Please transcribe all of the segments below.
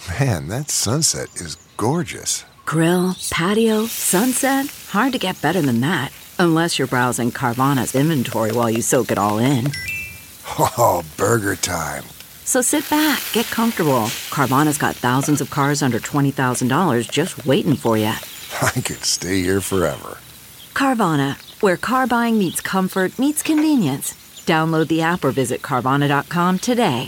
Man, that sunset is gorgeous. Grill, patio, sunset. Hard to get better than that. Unless you're browsing Carvana's inventory while you soak it all in. Oh, burger time. So sit back, get comfortable. Carvana's got thousands of cars under $20,000 just waiting for you. I could stay here forever. Carvana, where car buying meets comfort meets convenience. Download the app or visit Carvana.com today.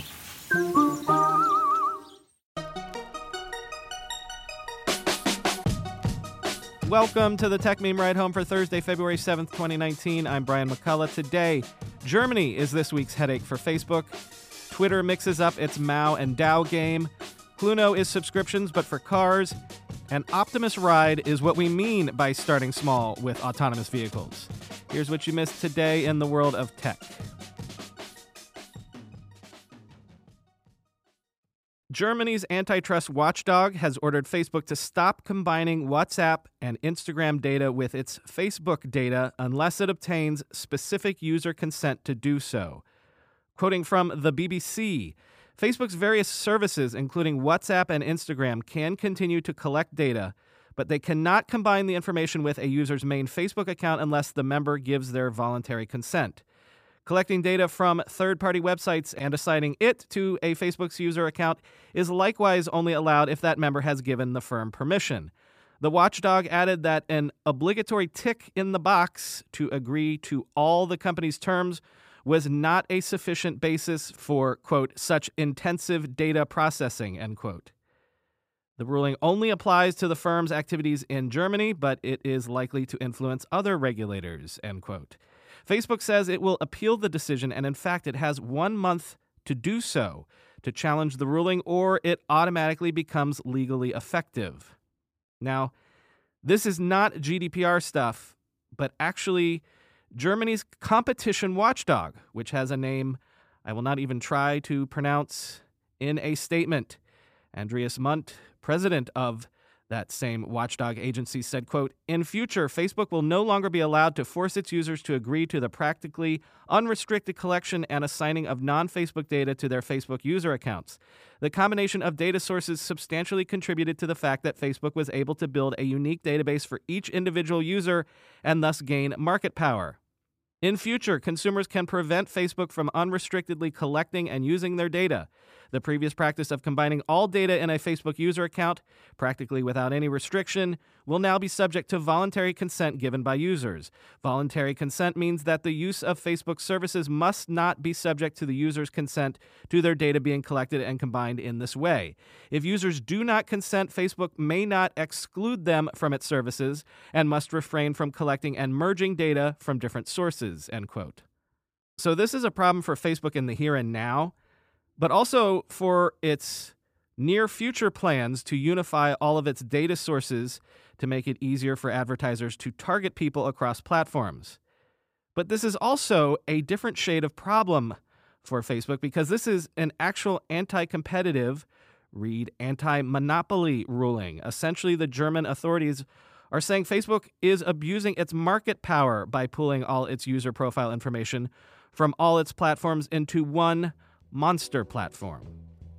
Welcome to the Tech Meme Ride Home for Thursday, February 7th, 2019. I'm Brian McCullough. Today, Germany is this week's headache for Facebook. Twitter mixes up its Mao and DAO game. Cluno is subscriptions, but for cars. And Optimus Ride is what we mean by starting small with autonomous vehicles. Here's what you missed today in the world of tech. Germany's antitrust watchdog has ordered Facebook to stop combining WhatsApp and Instagram data with its Facebook data unless it obtains specific user consent to do so. Quoting from the BBC, Facebook's various services, including WhatsApp and Instagram, can continue to collect data, but they cannot combine the information with a user's main Facebook account unless the member gives their voluntary consent. Collecting data from third-party websites and assigning it to a Facebook's user account is likewise only allowed if that member has given the firm permission. The watchdog added that an obligatory tick in the box to agree to all the company's terms was not a sufficient basis for, quote, such intensive data processing, end quote. The ruling only applies to the firm's activities in Germany, but it is likely to influence other regulators, end quote. Facebook says it will appeal the decision, and in fact, it has 1 month to do so, to challenge the ruling, or it automatically becomes legally effective. Now, this is not GDPR stuff, but actually Germany's competition watchdog, which has a name I will not even try to pronounce, in a statement. Andreas Mundt, president of that same watchdog agency, said, quote, "In future, Facebook will no longer be allowed to force its users to agree to the practically unrestricted collection and assigning of non-Facebook data to their Facebook user accounts. The combination of data sources substantially contributed to the fact that Facebook was able to build a unique database for each individual user and thus gain market power. In future, consumers can prevent Facebook from unrestrictedly collecting and using their data. The previous practice of combining all data in a Facebook user account, practically without any restriction, will now be subject to voluntary consent given by users. Voluntary consent means that the use of Facebook services must not be subject to the user's consent to their data being collected and combined in this way. If users do not consent, Facebook may not exclude them from its services and must refrain from collecting and merging data from different sources," end quote. So this is a problem for Facebook in the here and now, but also for its near future plans to unify all of its data sources to make it easier for advertisers to target people across platforms. But this is also a different shade of problem for Facebook because this is an actual anti-competitive, read anti-monopoly ruling. Essentially, the German authorities are saying Facebook is abusing its market power by pooling all its user profile information from all its platforms into one monster platform.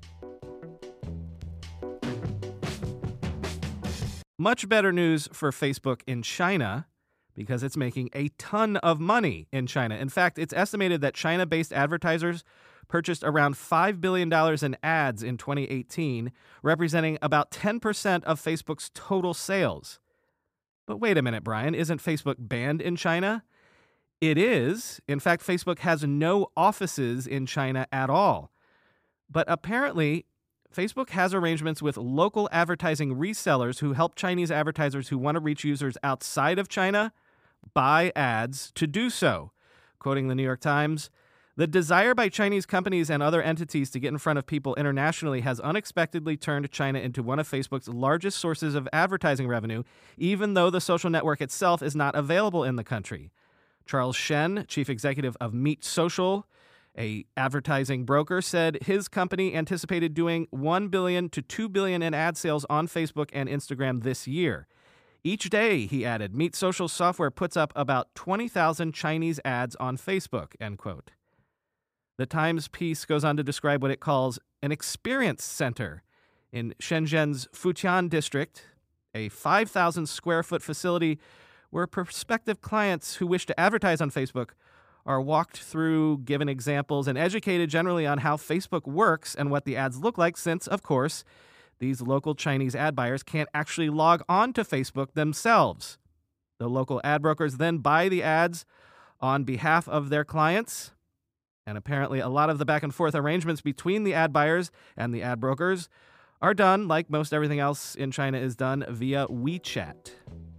Much better news for Facebook in China because it's making a ton of money in China. In fact, it's estimated that China-based advertisers purchased around $5 billion in ads in 2018, representing about 10% of Facebook's total sales. But wait a minute, Brian, isn't Facebook banned in China? It is. In fact, Facebook has no offices in China at all. But apparently, Facebook has arrangements with local advertising resellers who help Chinese advertisers who want to reach users outside of China buy ads to do so. Quoting the New York Times, "The desire by Chinese companies and other entities to get in front of people internationally has unexpectedly turned China into one of Facebook's largest sources of advertising revenue, even though the social network itself is not available in the country." Charles Shen, chief executive of Meet Social, a advertising broker, said his company anticipated doing $1 billion to $2 billion in ad sales on Facebook and Instagram this year. Each day, he added, Meet Social software puts up about 20,000 Chinese ads on Facebook, end quote. The Times piece goes on to describe what it calls an experience center In Shenzhen's Futian district, a 5,000 square foot facility where prospective clients who wish to advertise on Facebook are walked through, given examples, and educated generally on how Facebook works and what the ads look like, since, of course, these local Chinese ad buyers can't actually log on to Facebook themselves. The local ad brokers then buy the ads on behalf of their clients, and apparently a lot of the back and forth arrangements between the ad buyers and the ad brokers are done, like most everything else in China is done, via WeChat.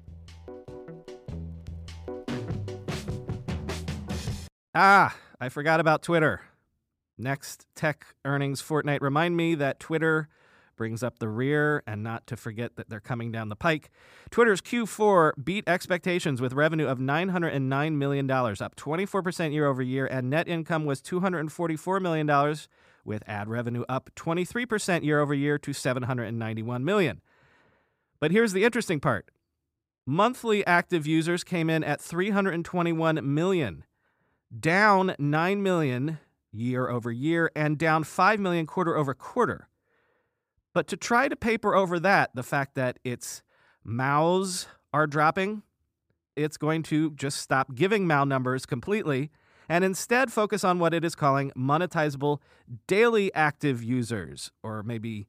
I forgot about Twitter. Next tech earnings fortnight remind me that Twitter brings up the rear and not to forget that they're coming down the pike. Twitter's Q4 beat expectations with revenue of $909 million, up 24% year over year, and net income was $244 million, with ad revenue up 23% year over year to $791 million. But here's the interesting part. Monthly active users came in at 321 million, down 9 million year over year and down 5 million quarter over quarter. But to try to paper over that, the fact that its MAUs are dropping, it's going to just stop giving MAU numbers completely and instead focus on what it is calling monetizable daily active users, or maybe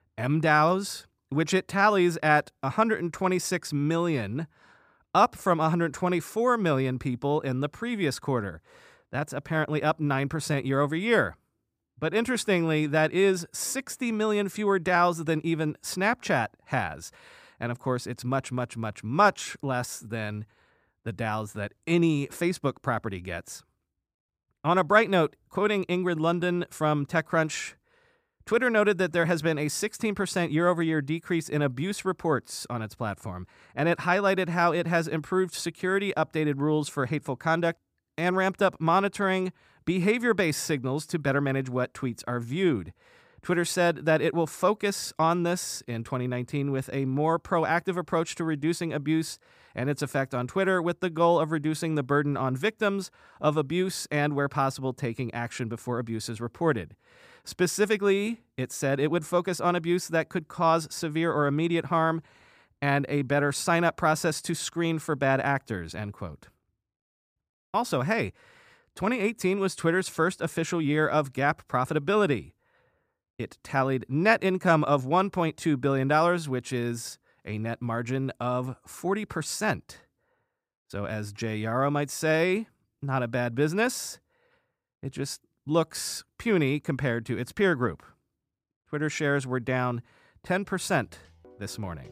MDAUs, which it tallies at 126 million, up from 124 million people in the previous quarter. That's apparently up 9% year over year. But interestingly, that is 60 million fewer DAUs than even Snapchat has. And of course, it's much, much, much, much less than the DAUs that any Facebook property gets. On a bright note, quoting Ingrid London from TechCrunch, Twitter noted that there has been a 16% year-over-year decrease in abuse reports on its platform, and it highlighted how it has improved security, updated rules for hateful conduct, and ramped up monitoring behavior-based signals to better manage what tweets are viewed. Twitter said that it will focus on this in 2019 with a more proactive approach to reducing abuse and its effect on Twitter, with the goal of reducing the burden on victims of abuse and, where possible, taking action before abuse is reported. Specifically, it said it would focus on abuse that could cause severe or immediate harm and a better sign-up process to screen for bad actors, end quote. Also, hey, 2018 was Twitter's first official year of GAAP profitability. It tallied net income of $1.2 billion, which is a net margin of 40%. So as Jay Yarrow might say, not a bad business. It just looks puny compared to its peer group. Twitter shares were down 10% this morning.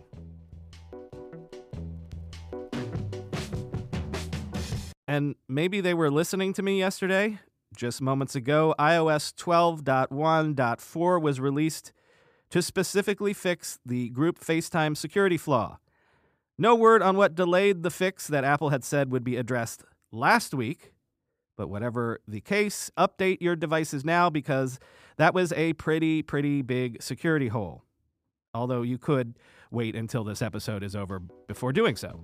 And maybe they were listening to me yesterday. Just moments ago, iOS 12.1.4 was released to specifically fix the group FaceTime security flaw. No word on what delayed the fix that Apple had said would be addressed last week. But whatever the case, update your devices now, because that was a pretty big security hole. Although you could wait until this episode is over before doing so.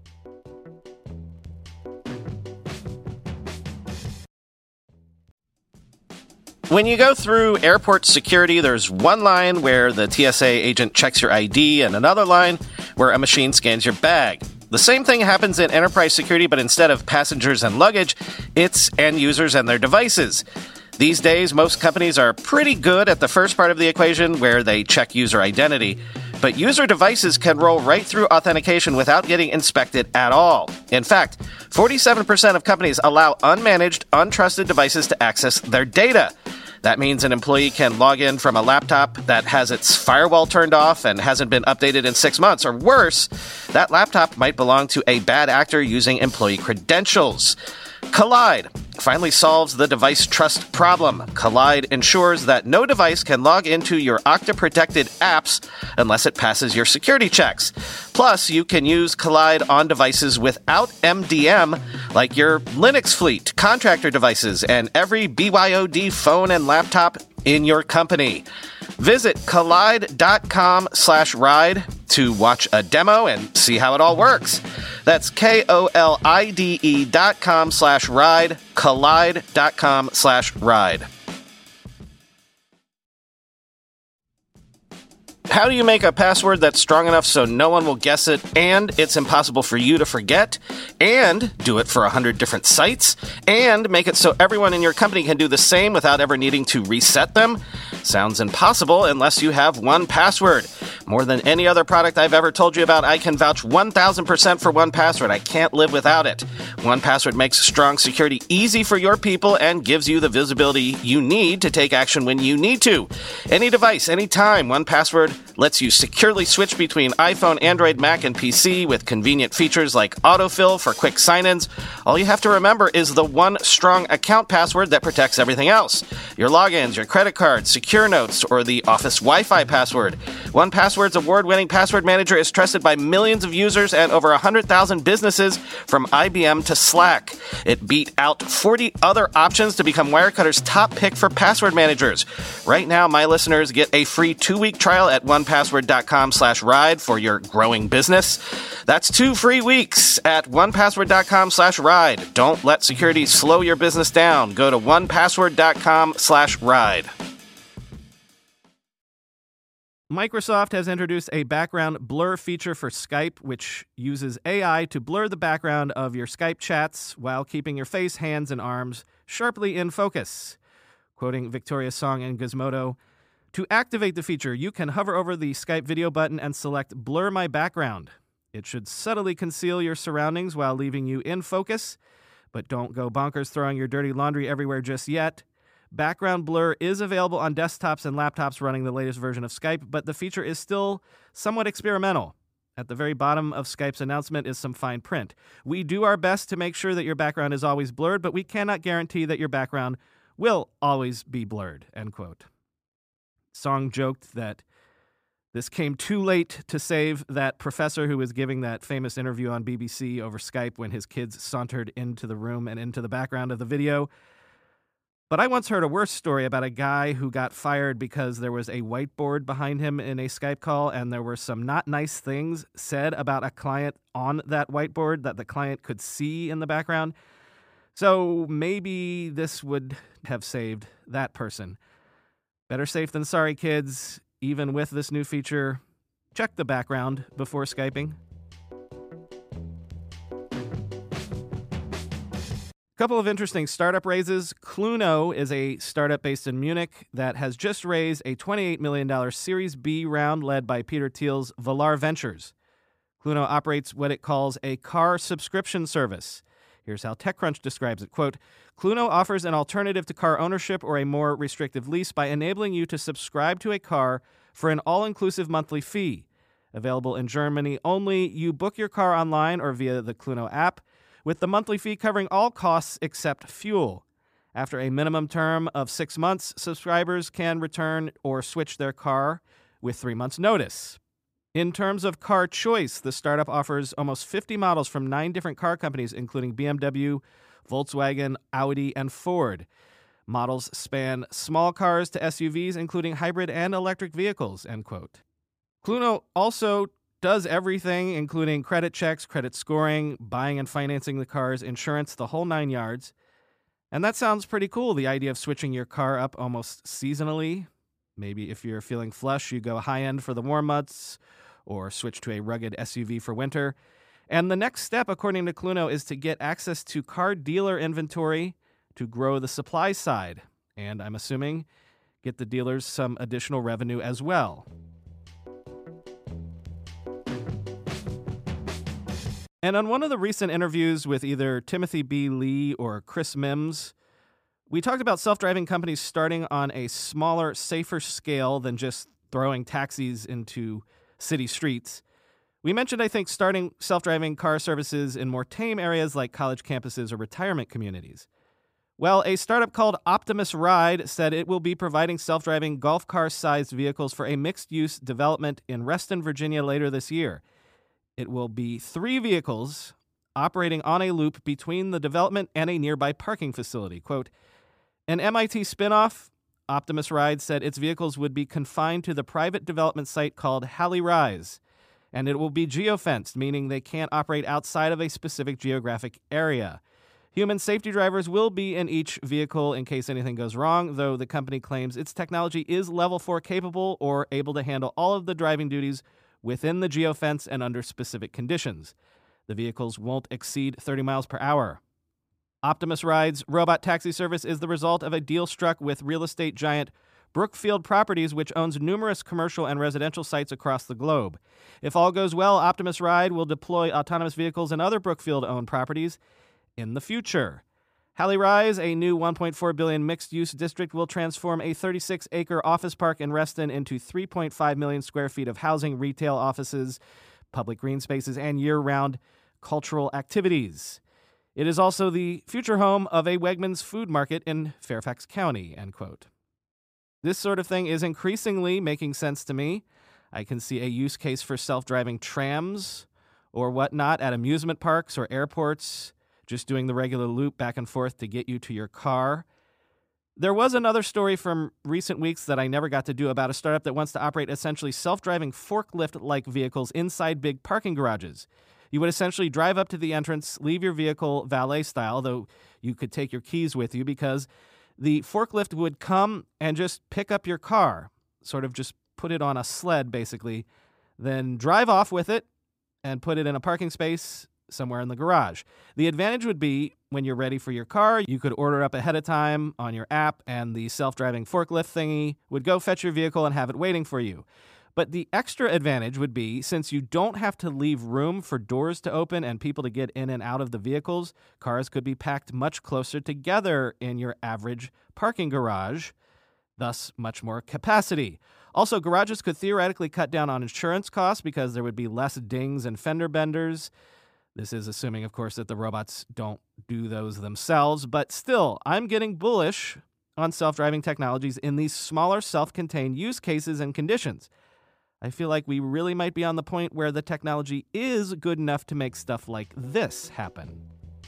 When you go through airport security, there's one line where the TSA agent checks your ID and another line where a machine scans your bag. The same thing happens in enterprise security, but instead of passengers and luggage, it's end users and their devices. These days, most companies are pretty good at the first part of the equation, where they check user identity. But user devices can roll right through authentication without getting inspected at all. In fact, 47% of companies allow unmanaged, untrusted devices to access their data. That means an employee can log in from a laptop that has its firewall turned off and hasn't been updated in 6 months. Or worse, that laptop might belong to a bad actor using employee credentials. Kolide finally solves the device trust problem. Kolide ensures that no device can log into your Okta-protected apps unless it passes your security checks. Plus, you can use Kolide on devices without MDM, like your Linux fleet, contractor devices, and every BYOD phone and laptop in your company. Visit kolide.com/ride to watch a demo and see how it all works. That's KOLIDE.com/ride, kolide.com/ride. How do you make a password that's strong enough so no one will guess it, and it's impossible for you to forget, and do it for 100 different sites, and make it so everyone in your company can do the same without ever needing to reset them? Sounds impossible unless you have 1Password. More than any other product I've ever told you about, I can vouch 1,000% for 1Password. I can't live without it. 1Password makes strong security easy for your people and gives you the visibility you need to take action when you need to. Any device, anytime, 1Password lets you securely switch between iPhone, Android, Mac, and PC with convenient features like autofill for quick sign-ins. All you have to remember is the one strong account password that protects everything else. Your logins, your credit cards, secure notes, or the Office Wi-Fi password. 1Password's award-winning password manager is trusted by millions of users and over 100,000 businesses from IBM to Slack. It beat out 40 other options to become Wirecutter's top pick for password managers. Right now, my listeners get a free 2-week trial at onepassword.com/ride for your growing business. That's 2 free weeks at onepassword.com/ride. Don't let security slow your business down. Go to onepassword.com/ride. Microsoft has introduced a background blur feature for Skype, which uses AI to blur the background of your Skype chats while keeping your face, hands, and arms sharply in focus. Quoting Victoria Song and Gizmodo, "To activate the feature, you can hover over the Skype video button and select Blur My Background. It should subtly conceal your surroundings while leaving you in focus, but don't go bonkers throwing your dirty laundry everywhere just yet. Background blur is available on desktops and laptops running the latest version of Skype, but the feature is still somewhat experimental. At the very bottom of Skype's announcement is some fine print. We do our best to make sure that your background is always blurred, but we cannot guarantee that your background will always be blurred," end quote. Song joked that this came too late to save that professor who was giving that famous interview on BBC over Skype when his kids sauntered into the room and into the background of the video. But I once heard a worse story about a guy who got fired because there was a whiteboard behind him in a Skype call, and there were some not nice things said about a client on that whiteboard that the client could see in the background. So maybe this would have saved that person. Better safe than sorry, kids. Even with this new feature, check the background before Skyping. Couple of interesting startup raises. Cluno is a startup based in Munich that has just raised a $28 million Series B round led by Peter Thiel's Valar Ventures. Cluno operates what it calls a car subscription service. Here's how TechCrunch describes it. Quote, "Cluno offers an alternative to car ownership or a more restrictive lease by enabling you to subscribe to a car for an all-inclusive monthly fee. Available in Germany only, you book your car online or via the Cluno app, with the monthly fee covering all costs except fuel. After a minimum term of 6 months, subscribers can return or switch their car with 3 months' notice. In terms of car choice, the startup offers almost 50 models from 9 different car companies, including BMW, Volkswagen, Audi, and Ford. Models span small cars to SUVs, including hybrid and electric vehicles," end quote. Cluno also does everything, including credit checks, credit scoring, buying and financing the cars, insurance, the whole 9 yards. And that sounds pretty cool, the idea of switching your car up almost seasonally. Maybe if you're feeling flush, you go high-end for the warm months, or switch to a rugged SUV for winter. And the next step, according to Cluno, is to get access to car dealer inventory to grow the supply side. And I'm assuming get the dealers some additional revenue as well. And on one of the recent interviews with either Timothy B. Lee or Chris Mims, we talked about self-driving companies starting on a smaller, safer scale than just throwing taxis into city streets. We mentioned, I think, starting self-driving car services in more tame areas like college campuses or retirement communities. Well, a startup called Optimus Ride said it will be providing self-driving golf car-sized vehicles for a mixed-use development in Reston, Virginia later this year. It will be 3 vehicles operating on a loop between the development and a nearby parking facility. Quote, "An MIT spinoff, Optimus Ride said its vehicles would be confined to the private development site called Halley Rise, and it will be geofenced, meaning they can't operate outside of a specific geographic area. Human safety drivers will be in each vehicle in case anything goes wrong, though the company claims its technology is Level 4 capable or able to handle all of the driving duties within the geofence and under specific conditions. The vehicles won't exceed 30 miles per hour. Optimus Ride's robot taxi service is the result of a deal struck with real estate giant Brookfield Properties, which owns numerous commercial and residential sites across the globe. If all goes well, Optimus Ride will deploy autonomous vehicles and other Brookfield-owned properties in the future. Halley Rise, a new $1.4 billion mixed-use district, will transform a 36-acre office park in Reston into 3.5 million square feet of housing, retail offices, public green spaces, and year-round cultural activities. It is also the future home of a Wegmans food market in Fairfax County, end quote. This sort of thing is increasingly making sense to me. I can see a use case for self-driving trams or whatnot at amusement parks or airports, just doing the regular loop back and forth to get you to your car. There was another story from recent weeks that I never got to do about a startup that wants to operate essentially self-driving forklift-like vehicles inside big parking garages. You would essentially drive up to the entrance, leave your vehicle valet style, though you could take your keys with you, because the forklift would come and just pick up your car, sort of just put it on a sled, basically, then drive off with it and put it in a parking space somewhere in the garage. The advantage would be when you're ready for your car, you could order up ahead of time on your app, and the self-driving forklift thingy would go fetch your vehicle and have it waiting for you. But the extra advantage would be, since you don't have to leave room for doors to open and people to get in and out of the vehicles, cars could be packed much closer together in your average parking garage, thus much more capacity. Also, garages could theoretically cut down on insurance costs because there would be less dings and fender benders. This is assuming, of course, that the robots don't do those themselves, but still, I'm getting bullish on self-driving technologies in these smaller self-contained use cases and conditions. I feel like we really might be on the point where the technology is good enough to make stuff like this happen.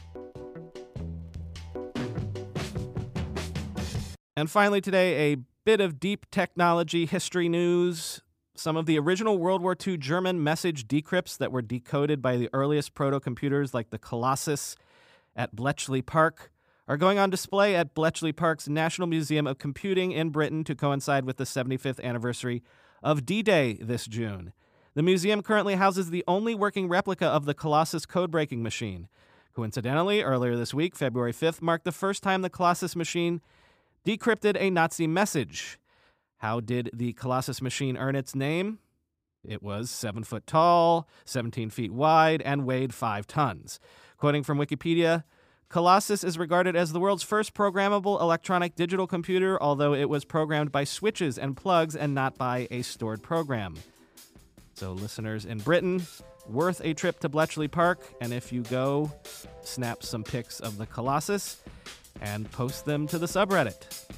And finally today, a bit of deep technology history news. Some of the original World War II German message decrypts that were decoded by the earliest proto-computers like the Colossus at Bletchley Park are going on display at Bletchley Park's National Museum of Computing in Britain to coincide with the 75th anniversary of D-Day this June. The museum currently houses the only working replica of the Colossus code-breaking machine. Coincidentally, earlier this week, February 5th, marked the first time the Colossus machine decrypted a Nazi message. How did the Colossus machine earn its name? It was 7 foot tall, 17 feet wide, and weighed 5 tons. Quoting from Wikipedia, Colossus is regarded as the world's first programmable electronic digital computer, although it was programmed by switches and plugs and not by a stored program. So listeners in Britain, worth a trip to Bletchley Park, and if you go, snap some pics of the Colossus and post them to the subreddit.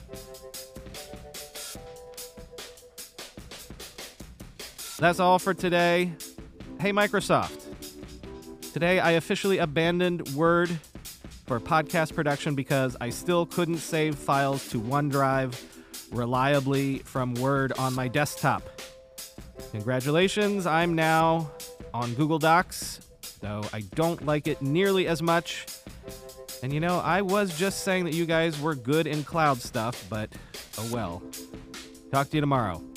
That's all for today. Hey, Microsoft. Today I officially abandoned Word for podcast production because I still couldn't save files to OneDrive reliably from Word on my desktop. Congratulations, I'm now on Google Docs, though I don't like it nearly as much. And you know, I was just saying that you guys were good in cloud stuff, but oh well. Talk to you tomorrow.